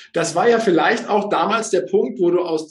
Das war ja vielleicht auch damals der Punkt, wo du aus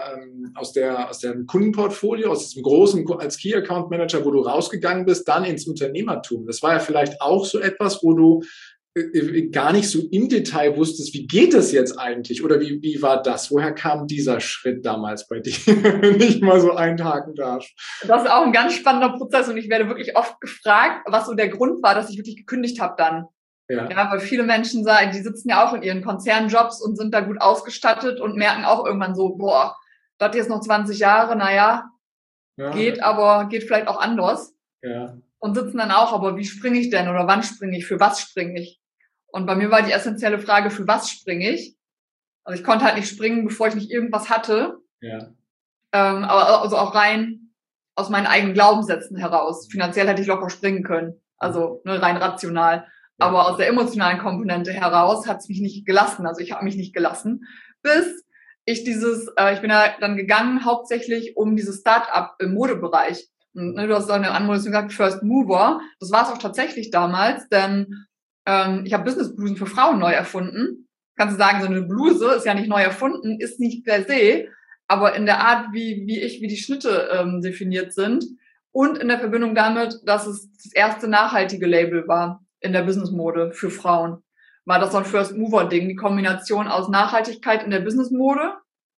dem Kundenportfolio, aus diesem großen, als Key Account Manager, wo du rausgegangen bist, dann ins Unternehmertum. Das war ja vielleicht auch so etwas, wo du gar nicht so im Detail wusstest, wie geht das jetzt eigentlich? Oder wie war das? Woher kam dieser Schritt damals bei dir, wenn ich mal so einhaken darf? Das ist auch ein ganz spannender Prozess und ich werde wirklich oft gefragt, was so der Grund war, dass ich wirklich gekündigt habe dann. Ja, weil viele Menschen sagen, die sitzen ja auch in ihren Konzernjobs und sind da gut ausgestattet und merken auch irgendwann so, boah, das jetzt noch 20 Jahre, naja, geht, aber geht vielleicht auch anders. Ja. Und sitzen dann auch, aber wie springe ich denn oder wann springe ich, für was springe ich? Und bei mir war die essentielle Frage, für was springe ich? Also ich konnte halt nicht springen, bevor ich nicht irgendwas hatte. Ja. Aber also auch rein aus meinen eigenen Glaubenssätzen heraus. Finanziell hätte ich locker springen können. Also rein rational. Ja. Aber aus der emotionalen Komponente heraus hat es mich nicht gelassen. Also ich habe mich nicht gelassen, bis ich ich bin ja dann gegangen, hauptsächlich um dieses Start-up im Modebereich. Und, du hast eine Anmoderation gesagt, First Mover. Das war es auch tatsächlich damals, denn ich habe Business Blusen für Frauen neu erfunden. Kannst du sagen, so eine Bluse ist ja nicht neu erfunden, ist nicht per se, aber in der Art, wie die Schnitte definiert sind und in der Verbindung damit, dass es das erste nachhaltige Label war in der Businessmode für Frauen, war das so ein First Mover Ding, die Kombination aus Nachhaltigkeit in der Businessmode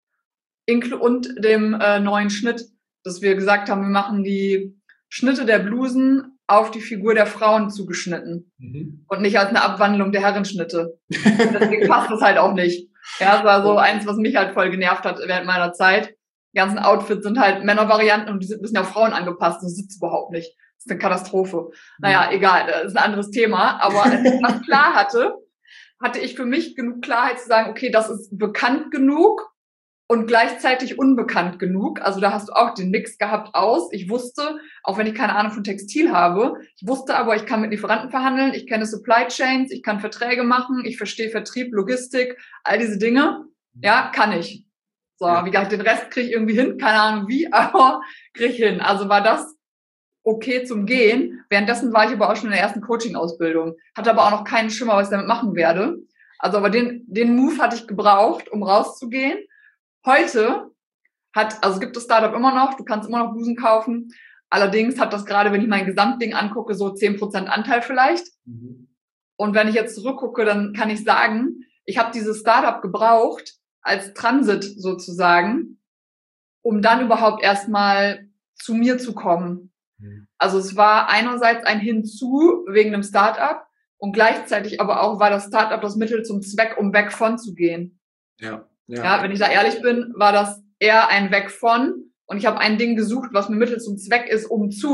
und dem neuen Schnitt, dass wir gesagt haben, wir machen die Schnitte der Blusen auf die Figur der Frauen zugeschnitten und nicht als eine Abwandlung der Herrenschnitte. Deswegen passt das halt auch nicht. Ja, das war so eins, was mich halt voll genervt hat während meiner Zeit. Die ganzen Outfits sind halt Männervarianten und die sind ein bisschen auf Frauen angepasst. Das sitzt überhaupt nicht. Das ist eine Katastrophe. Naja, egal, das ist ein anderes Thema. Aber als ich das klar hatte ich für mich genug Klarheit zu sagen, okay, das ist bekannt genug und gleichzeitig unbekannt genug. Also da hast du auch den Mix gehabt aus. Ich wusste, auch wenn ich keine Ahnung von Textil habe, ich wusste aber, ich kann mit Lieferanten verhandeln, ich kenne Supply Chains, ich kann Verträge machen, ich verstehe Vertrieb, Logistik, all diese Dinge. Ja, kann ich. So, wie gesagt, den Rest kriege ich irgendwie hin, keine Ahnung wie, aber kriege ich hin. Also war das okay zum Gehen. Währenddessen war ich aber auch schon in der ersten Coaching-Ausbildung. Hatte aber auch noch keinen Schimmer, was ich damit machen werde. Also aber den Move hatte ich gebraucht, um rauszugehen. Heute gibt das Startup immer noch, du kannst immer noch Blusen kaufen. Allerdings hat das gerade, wenn ich mein Gesamtding angucke, so 10% Anteil vielleicht. Und wenn ich jetzt zurückgucke, dann kann ich sagen, ich habe dieses Startup gebraucht als Transit sozusagen, um dann überhaupt erstmal zu mir zu kommen. Also es war einerseits ein Hinzu wegen einem Startup und gleichzeitig aber auch war das Startup das Mittel zum Zweck, um weg von zu gehen. Ja, wenn ich da ehrlich bin, war das eher ein Weg von und ich habe ein Ding gesucht, was mir Mittel zum Zweck ist,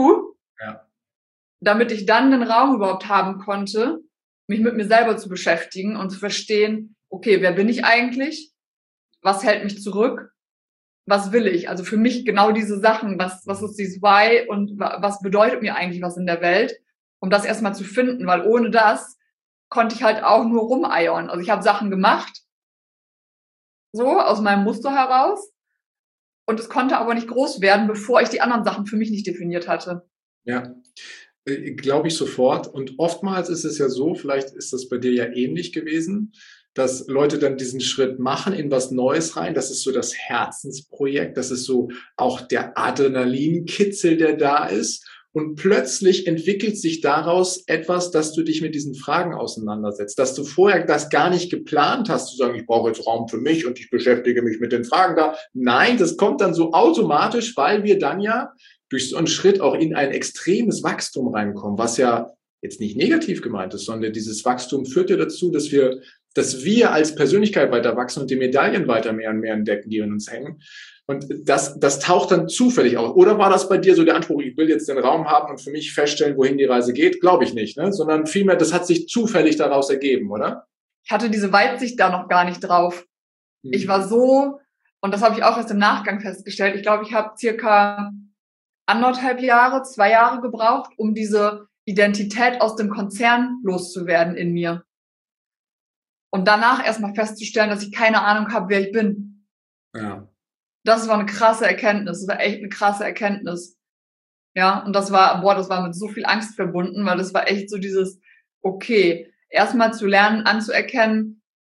damit ich dann den Raum überhaupt haben konnte, mich mit mir selber zu beschäftigen und zu verstehen, okay, wer bin ich eigentlich? Was hält mich zurück? Was will ich? Also für mich genau diese Sachen, was ist dieses Why und was bedeutet mir eigentlich was in der Welt, um das erstmal zu finden, weil ohne das konnte ich halt auch nur rumeiern. Also ich habe Sachen gemacht, so aus meinem Muster heraus. Und es konnte aber nicht groß werden, bevor ich die anderen Sachen für mich nicht definiert hatte. Ja, glaube ich sofort. Und oftmals ist es ja so, vielleicht ist das bei dir ja ähnlich gewesen, dass Leute dann diesen Schritt machen in was Neues rein. Das ist so das Herzensprojekt. Das ist so auch der Adrenalinkitzel, der da ist. Und plötzlich entwickelt sich daraus etwas, dass du dich mit diesen Fragen auseinandersetzt, dass du vorher das gar nicht geplant hast, zu sagen, ich brauche jetzt Raum für mich und ich beschäftige mich mit den Fragen da. Nein, das kommt dann so automatisch, weil wir dann ja durch so einen Schritt auch in ein extremes Wachstum reinkommen, was ja jetzt nicht negativ gemeint ist, sondern dieses Wachstum führt ja dazu, dass wir als Persönlichkeit weiter wachsen und die Medaillen weiter mehr und mehr entdecken, die in uns hängen. Und das taucht dann zufällig auf. Oder war das bei dir so der Anspruch, ich will jetzt den Raum haben und für mich feststellen, wohin die Reise geht? Glaube ich nicht, ne? Sondern vielmehr, das hat sich zufällig daraus ergeben, oder? Ich hatte diese Weitsicht da noch gar nicht drauf. Ich war so, und das habe ich auch erst im Nachgang festgestellt, ich glaube, ich habe circa 1,5 Jahre, 2 Jahre gebraucht, um diese Identität aus dem Konzern loszuwerden in mir. Und danach erstmal festzustellen, dass ich keine Ahnung habe, wer ich bin. Ja. Das war eine krasse Erkenntnis. Das war echt eine krasse Erkenntnis. Ja, und das war mit so viel Angst verbunden, weil das war echt so dieses, okay, erstmal zu lernen, anzuerkennen,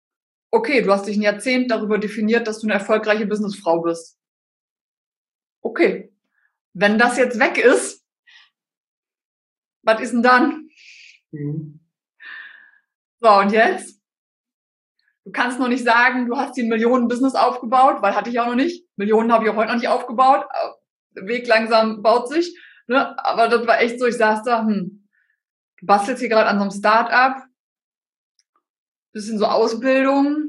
Okay, du hast dich ein Jahrzehnt darüber definiert, dass du eine erfolgreiche Businessfrau bist. Okay, wenn das jetzt weg ist, was ist denn dann? Mhm. So, und jetzt? Du kannst noch nicht sagen, du hast dir ein Millionen-Business aufgebaut, weil hatte ich auch noch nicht. Millionen habe ich auch heute noch nicht aufgebaut. Der Weg langsam baut sich. Ne? Aber das war echt so, ich saß da, du bastelst hier gerade an so einem Start-up, bisschen so Ausbildung.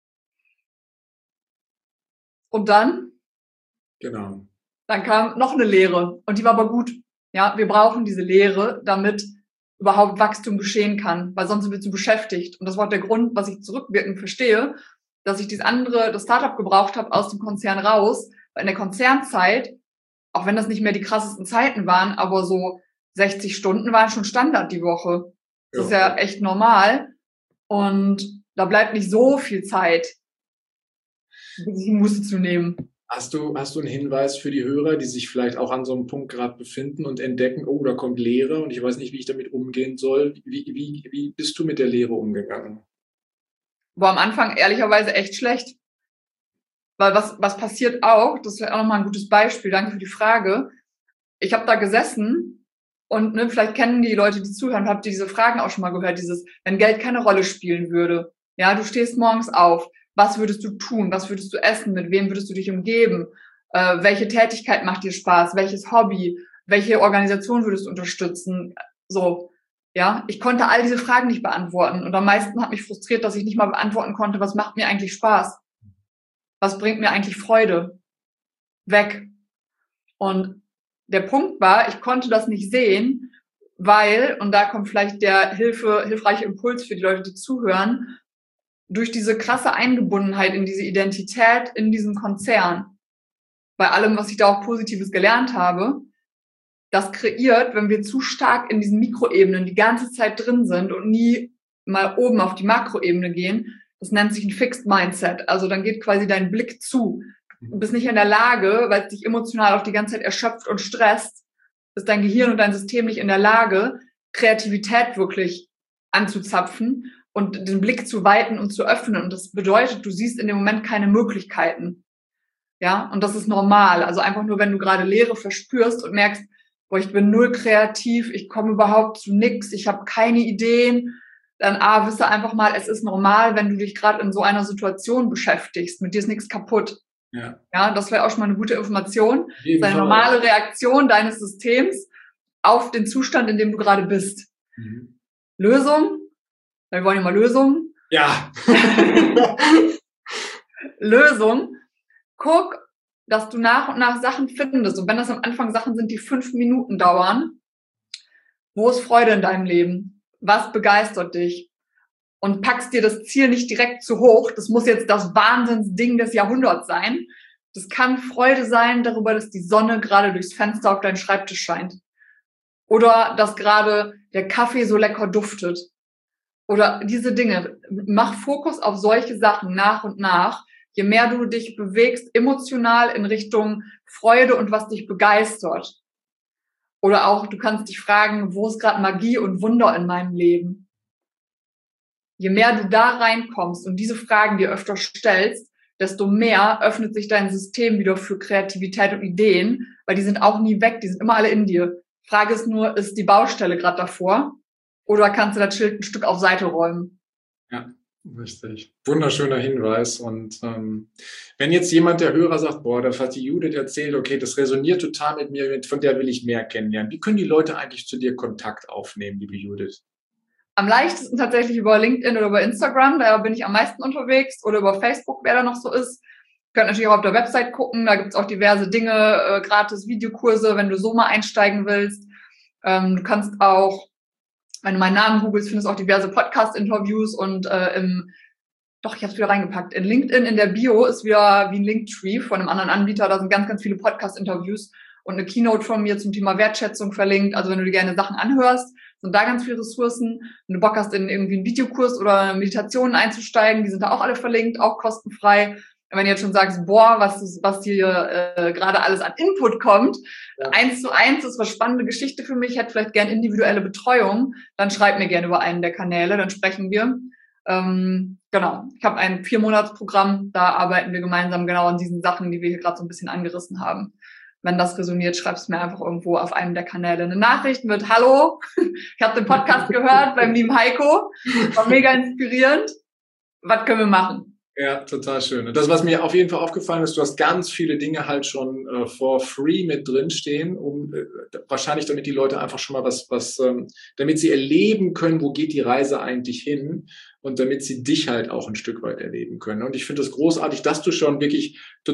Und dann? Genau. Dann kam noch eine Lehre. Und die war aber gut. Ja, wir brauchen diese Lehre, damit überhaupt Wachstum geschehen kann, weil sonst sind wir zu beschäftigt. Und das war auch der Grund, was ich zurückwirkend verstehe, dass ich das Startup gebraucht habe aus dem Konzern raus, weil in der Konzernzeit, auch wenn das nicht mehr die krassesten Zeiten waren, aber so 60 Stunden waren schon Standard die Woche. Das ist ja echt normal. Und da bleibt nicht so viel Zeit, sich die Muße zu nehmen. Hast du einen Hinweis für die Hörer, die sich vielleicht auch an so einem Punkt gerade befinden und entdecken, oh, da kommt Leere und ich weiß nicht, wie ich damit umgehen soll? Wie bist du mit der Leere umgegangen? War am Anfang ehrlicherweise echt schlecht. Weil was passiert auch, das wäre auch nochmal ein gutes Beispiel, danke für die Frage. Ich habe da gesessen und ne, vielleicht kennen die Leute, die zuhören, habt ihr diese Fragen auch schon mal gehört, dieses, wenn Geld keine Rolle spielen würde. Ja, du stehst morgens auf, was würdest du tun, was würdest du essen, mit wem würdest du dich umgeben, welche Tätigkeit macht dir Spaß, welches Hobby, welche Organisation würdest du unterstützen, so. Ja, ich konnte all diese Fragen nicht beantworten und am meisten hat mich frustriert, dass ich nicht mal beantworten konnte, was macht mir eigentlich Spaß? Was bringt mir eigentlich Freude? Weg. Und der Punkt war, ich konnte das nicht sehen, weil, und da kommt vielleicht der hilfreiche Impuls für die Leute, die zuhören, durch diese krasse Eingebundenheit in diese Identität, in diesen Konzern, bei allem, was ich da auch Positives gelernt habe, das kreiert, wenn wir zu stark in diesen Mikroebenen die ganze Zeit drin sind und nie mal oben auf die Makroebene gehen, das nennt sich ein Fixed Mindset. Also dann geht quasi dein Blick zu. Du bist nicht in der Lage, weil es dich emotional auch die ganze Zeit erschöpft und stresst, ist dein Gehirn und dein System nicht in der Lage, Kreativität wirklich anzuzapfen und den Blick zu weiten und zu öffnen. Und das bedeutet, du siehst in dem Moment keine Möglichkeiten. Ja, und das ist normal. Also einfach nur, wenn du gerade Leere verspürst und merkst, boah, ich bin null kreativ, ich komme überhaupt zu nix, ich habe keine Ideen, dann wisse einfach mal, es ist normal, wenn du dich gerade in so einer Situation beschäftigst. Mit dir ist nichts kaputt. Ja, das wäre auch schon mal eine gute Information. Das ist eine normale Reaktion deines Systems auf den Zustand, in dem du gerade bist. Mhm. Lösung? Wir wollen ja mal Lösungen. Ja. Lösung. Guck, dass du nach und nach Sachen findest. Und wenn das am Anfang Sachen sind, die 5 Minuten dauern, wo ist Freude in deinem Leben? Was begeistert dich? Und packst dir das Ziel nicht direkt zu hoch. Das muss jetzt das Wahnsinnsding des Jahrhunderts sein. Das kann Freude sein darüber, dass die Sonne gerade durchs Fenster auf deinen Schreibtisch scheint. Oder dass gerade der Kaffee so lecker duftet. Oder diese Dinge. Mach Fokus auf solche Sachen nach und nach. Je mehr du dich bewegst, emotional in Richtung Freude und was dich begeistert. Oder auch, du kannst dich fragen, wo ist gerade Magie und Wunder in meinem Leben? Je mehr du da reinkommst und diese Fragen dir öfter stellst, desto mehr öffnet sich dein System wieder für Kreativität und Ideen, weil die sind auch nie weg, die sind immer alle in dir. Frage ist nur, ist die Baustelle gerade davor? Oder kannst du das Schild ein Stück auf Seite räumen? Ja. Richtig. Wunderschöner Hinweis. Und wenn jetzt jemand, der Hörer, sagt, boah, das hat die Judith erzählt, okay, das resoniert total mit mir, von der will ich mehr kennenlernen. Wie können die Leute eigentlich zu dir Kontakt aufnehmen, liebe Judith? Am leichtesten tatsächlich über LinkedIn oder über Instagram, da bin ich am meisten unterwegs, oder über Facebook, wer da noch so ist. Ihr könnt natürlich auch auf der Website gucken, da gibt's auch diverse Dinge, gratis Videokurse, wenn du so mal einsteigen willst. Du kannst auch, wenn du meinen Namen googelst, findest du auch diverse Podcast-Interviews und ich habe es wieder reingepackt. In LinkedIn in der Bio ist wieder wie ein Linktree von einem anderen Anbieter, da sind ganz, ganz viele Podcast-Interviews und eine Keynote von mir zum Thema Wertschätzung verlinkt. Also wenn du dir gerne Sachen anhörst, sind da ganz viele Ressourcen. Wenn du Bock hast, in irgendwie einen Videokurs oder Meditationen einzusteigen, die sind da auch alle verlinkt, auch kostenfrei. Und wenn du jetzt schon sagst, boah, was hier gerade alles an Input kommt, ja. 1:1 ist was spannende Geschichte für mich, hätte vielleicht gern individuelle Betreuung, dann schreib mir gerne über einen der Kanäle, dann sprechen wir. Genau, ich habe ein 4-Monats-Programm, da arbeiten wir gemeinsam genau an diesen Sachen, die wir hier gerade so ein bisschen angerissen haben. Wenn das resoniert, schreibst du mir einfach irgendwo auf einem der Kanäle eine Nachricht mit Hallo, ich habe den Podcast gehört beim lieben Heiko, war mega inspirierend, was können wir machen? Ja, total schön. Und das, was mir auf jeden Fall aufgefallen ist, du hast ganz viele Dinge halt schon for free mit drinstehen, wahrscheinlich damit die Leute einfach schon mal damit sie erleben können, wo geht die Reise eigentlich hin und damit sie dich halt auch ein Stück weit erleben können. Und ich finde es großartig, dass du schon wirklich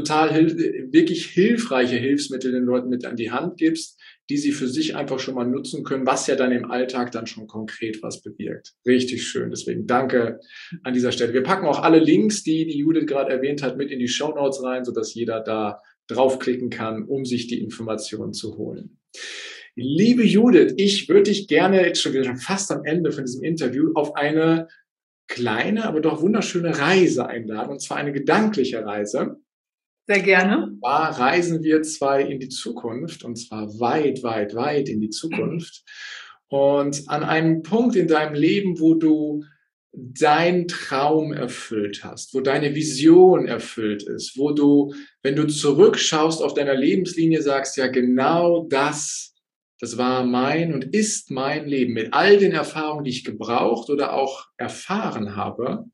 wirklich hilfreiche Hilfsmittel den Leuten mit an die Hand gibst, die sie für sich einfach schon mal nutzen können, was ja dann im Alltag dann schon konkret was bewirkt. Richtig schön. Deswegen danke an dieser Stelle. Wir packen auch alle Links, die Judith gerade erwähnt hat, mit in die Shownotes rein, sodass jeder da draufklicken kann, um sich die Informationen zu holen. Liebe Judith, ich würde dich gerne jetzt schon wieder fast am Ende von diesem Interview auf eine kleine, aber doch wunderschöne Reise einladen, und zwar eine gedankliche Reise. Sehr gerne. Da reisen wir zwei in die Zukunft, und zwar weit, weit, weit in die Zukunft. Und an einem Punkt in deinem Leben, wo du deinen Traum erfüllt hast, wo deine Vision erfüllt ist, wo du, wenn du zurückschaust auf deiner Lebenslinie, sagst, ja, genau das war mein und ist mein Leben mit all den Erfahrungen, die ich gebraucht oder auch erfahren habe.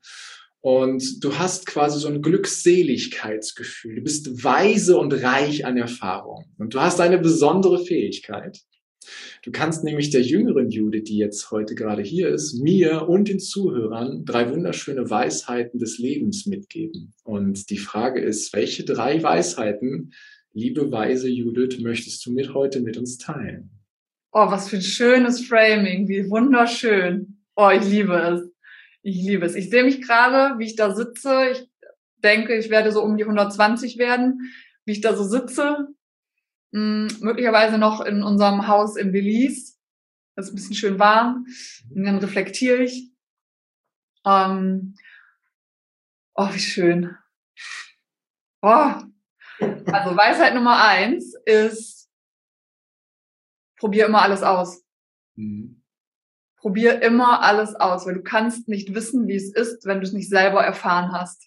Und du hast quasi so ein Glückseligkeitsgefühl. Du bist weise und reich an Erfahrung. Und du hast eine besondere Fähigkeit. Du kannst nämlich der jüngeren Judith, die jetzt heute gerade hier ist, mir und den Zuhörern 3 wunderschöne Weisheiten des Lebens mitgeben. Und die Frage ist, welche 3 Weisheiten, liebe weise Judith, möchtest du heute mit uns teilen? Oh, was für ein schönes Framing, wie wunderschön. Oh, ich liebe es. Ich liebe es. Ich sehe mich gerade, wie ich da sitze. Ich denke, ich werde so um die 120 werden, wie ich da so sitze. Möglicherweise noch in unserem Haus in Belize. Das ist ein bisschen schön warm. Und dann reflektiere ich. Oh, wie schön. Oh. Also Weisheit Nummer 1 ist, probier immer alles aus. Probier immer alles aus, weil du kannst nicht wissen, wie es ist, wenn du es nicht selber erfahren hast.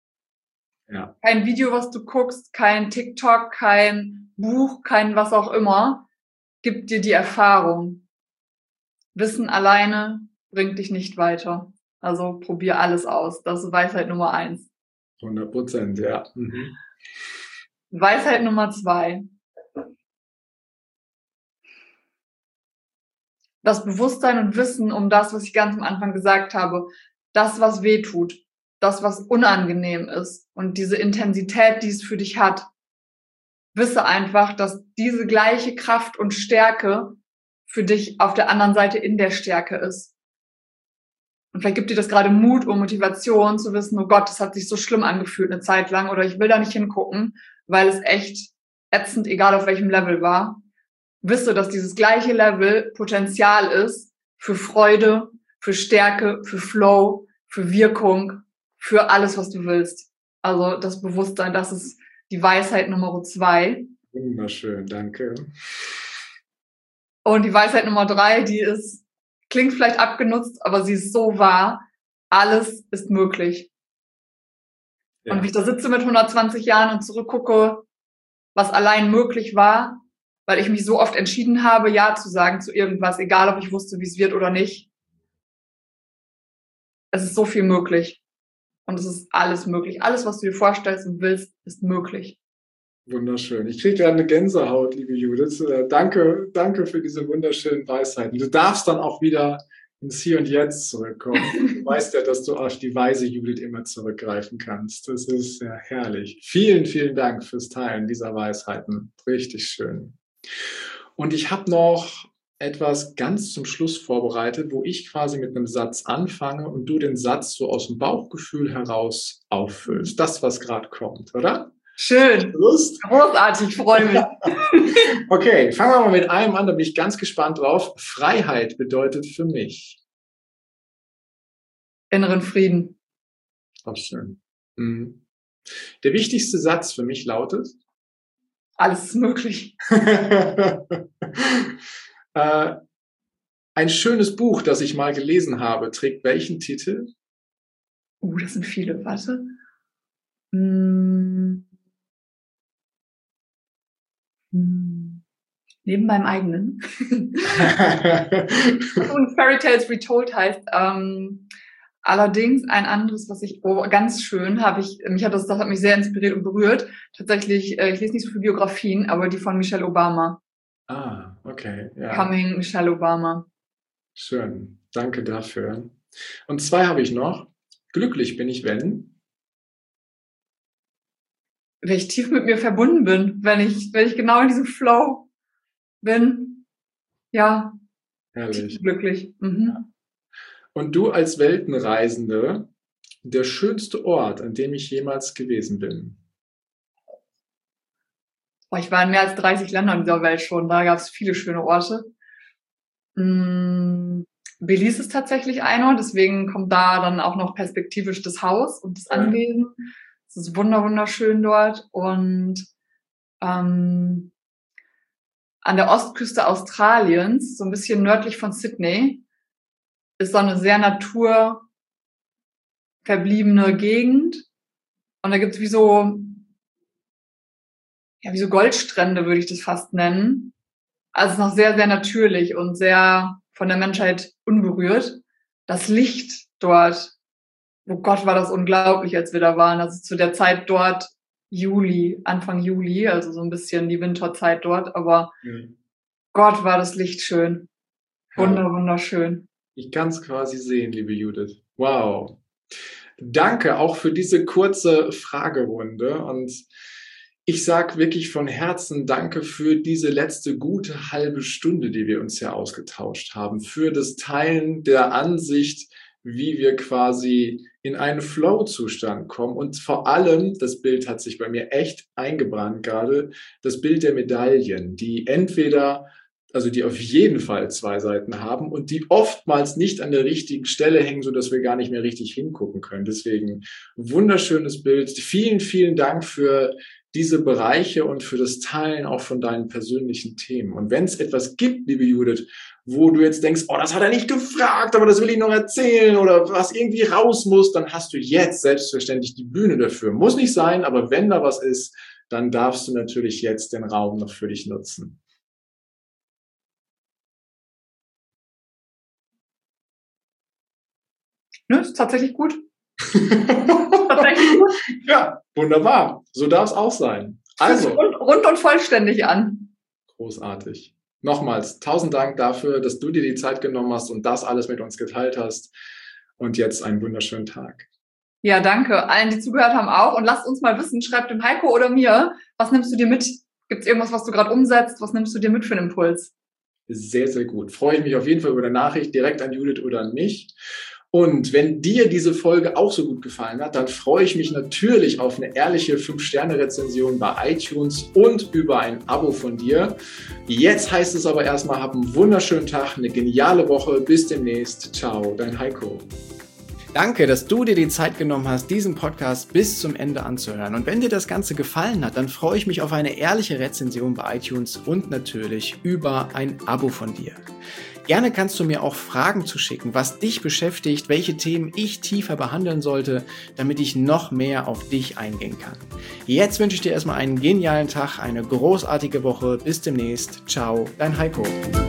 Ja. Kein Video, was du guckst, kein TikTok, kein Buch, kein was auch immer, gibt dir die Erfahrung. Wissen alleine bringt dich nicht weiter. Also probier alles aus. Das ist Weisheit Nummer 1. 100%, ja. Weisheit Nummer 2. Das Bewusstsein und Wissen um das, was ich ganz am Anfang gesagt habe, das, was weh tut, das, was unangenehm ist und diese Intensität, die es für dich hat, wisse einfach, dass diese gleiche Kraft und Stärke für dich auf der anderen Seite in der Stärke ist. Und vielleicht gibt dir das gerade Mut und Motivation zu wissen, oh Gott, das hat sich so schlimm angefühlt eine Zeit lang oder ich will da nicht hingucken, weil es echt ätzend, egal auf welchem Level war. Wisse, dass dieses gleiche Level Potenzial ist für Freude, für Stärke, für Flow, für Wirkung, für alles, was du willst. Also das Bewusstsein, das ist die Weisheit Nummer 2. Wunderschön, danke. Und die Weisheit Nummer 3, die klingt vielleicht abgenutzt, aber sie ist so wahr. Alles ist möglich. Ja. Und wie ich da sitze mit 120 Jahren und zurückgucke, was allein möglich war, weil ich mich so oft entschieden habe, Ja zu sagen zu irgendwas, egal ob ich wusste, wie es wird oder nicht. Es ist so viel möglich. Und es ist alles möglich. Alles, was du dir vorstellst und willst, ist möglich. Wunderschön. Ich kriege gerade eine Gänsehaut, liebe Judith. Danke für diese wunderschönen Weisheiten. Du darfst dann auch wieder ins Hier und Jetzt zurückkommen. Du weißt ja, dass du auf die weise Judith immer zurückgreifen kannst. Das ist ja herrlich. Vielen, vielen Dank fürs Teilen dieser Weisheiten. Richtig schön. Und ich habe noch etwas ganz zum Schluss vorbereitet, wo ich quasi mit einem Satz anfange und du den Satz so aus dem Bauchgefühl heraus auffüllst. Das, was gerade kommt, oder? Schön. Lust? Großartig, freue mich. Okay, fangen wir mal mit einem an, da bin ich ganz gespannt drauf. Freiheit bedeutet für mich inneren Frieden. Auch schön. Der wichtigste Satz für mich lautet: Alles ist möglich. Ein schönes Buch, das ich mal gelesen habe, trägt welchen Titel? Das sind viele, warte. Neben meinem eigenen. Und Fairy Tales Retold heißt. Allerdings ein anderes, was ich ganz schön das hat mich sehr inspiriert und berührt. Tatsächlich, ich lese nicht so viele Biografien, aber die von Michelle Obama. Okay. Ja. Coming Michelle Obama. Schön. Danke dafür. Und 2 habe ich noch. Glücklich bin ich, wenn ich tief mit mir verbunden bin, wenn ich genau in diesem Flow bin. Ja. Herrlich. Glücklich. Ja. Und du als Weltenreisende, der schönste Ort, an dem ich jemals gewesen bin? Ich war in mehr als 30 Ländern dieser Welt schon. Da gab es viele schöne Orte. Belize ist tatsächlich einer, deswegen kommt da dann auch noch perspektivisch das Haus und das Anwesen. Es ist wunderschön dort. Und an der Ostküste Australiens, so ein bisschen nördlich von Sydney, ist so eine sehr naturverbliebene Gegend. Und da gibt's wie so Goldstrände, würde ich das fast nennen. Also es ist noch sehr, sehr natürlich und sehr von der Menschheit unberührt. Das Licht dort, oh Gott, war das unglaublich, als wir da waren. Also zu der Zeit dort Anfang Juli, also so ein bisschen die Winterzeit dort. Aber Gott, war das Licht schön. Wunderschön. Ich kann es quasi sehen, liebe Judith. Wow. Danke auch für diese kurze Fragerunde. Und ich sage wirklich von Herzen danke für diese letzte gute halbe Stunde, die wir uns ja ausgetauscht haben, für das Teilen der Ansicht, wie wir quasi in einen Flow-Zustand kommen. Und vor allem, das Bild hat sich bei mir echt eingebrannt gerade, das Bild der Medaillen, die die auf jeden Fall 2 Seiten haben und die oftmals nicht an der richtigen Stelle hängen, sodass wir gar nicht mehr richtig hingucken können. Deswegen wunderschönes Bild. Vielen, vielen Dank für diese Bereiche und für das Teilen auch von deinen persönlichen Themen. Und wenn es etwas gibt, liebe Judith, wo du jetzt denkst, das hat er nicht gefragt, aber das will ich noch erzählen oder was irgendwie raus muss, dann hast du jetzt selbstverständlich die Bühne dafür. Muss nicht sein, aber wenn da was ist, dann darfst du natürlich jetzt den Raum noch für dich nutzen. Ist tatsächlich gut. Tatsächlich gut. Ja, wunderbar. So darf es auch sein. Also rund und vollständig an. Großartig. Nochmals 1000 Dank dafür, dass du dir die Zeit genommen hast und das alles mit uns geteilt hast. Und jetzt einen wunderschönen Tag. Ja, danke. Allen, die zugehört haben auch. Und lasst uns mal wissen, schreibt dem Heiko oder mir, was nimmst du dir mit? Gibt es irgendwas, was du gerade umsetzt? Was nimmst du dir mit für einen Impuls? Sehr, sehr gut. Freue ich mich auf jeden Fall über eine Nachricht direkt an Judith oder an mich. Und wenn dir diese Folge auch so gut gefallen hat, dann freue ich mich natürlich auf eine ehrliche 5-Sterne-Rezension bei iTunes und über ein Abo von dir. Jetzt heißt es aber erstmal, hab einen wunderschönen Tag, eine geniale Woche. Bis demnächst. Ciao, dein Heiko. Danke, dass du dir die Zeit genommen hast, diesen Podcast bis zum Ende anzuhören. Und wenn dir das Ganze gefallen hat, dann freue ich mich auf eine ehrliche Rezension bei iTunes und natürlich über ein Abo von dir. Gerne kannst du mir auch Fragen zuschicken, was dich beschäftigt, welche Themen ich tiefer behandeln sollte, damit ich noch mehr auf dich eingehen kann. Jetzt wünsche ich dir erstmal einen genialen Tag, eine großartige Woche. Bis demnächst. Ciao, dein Heiko.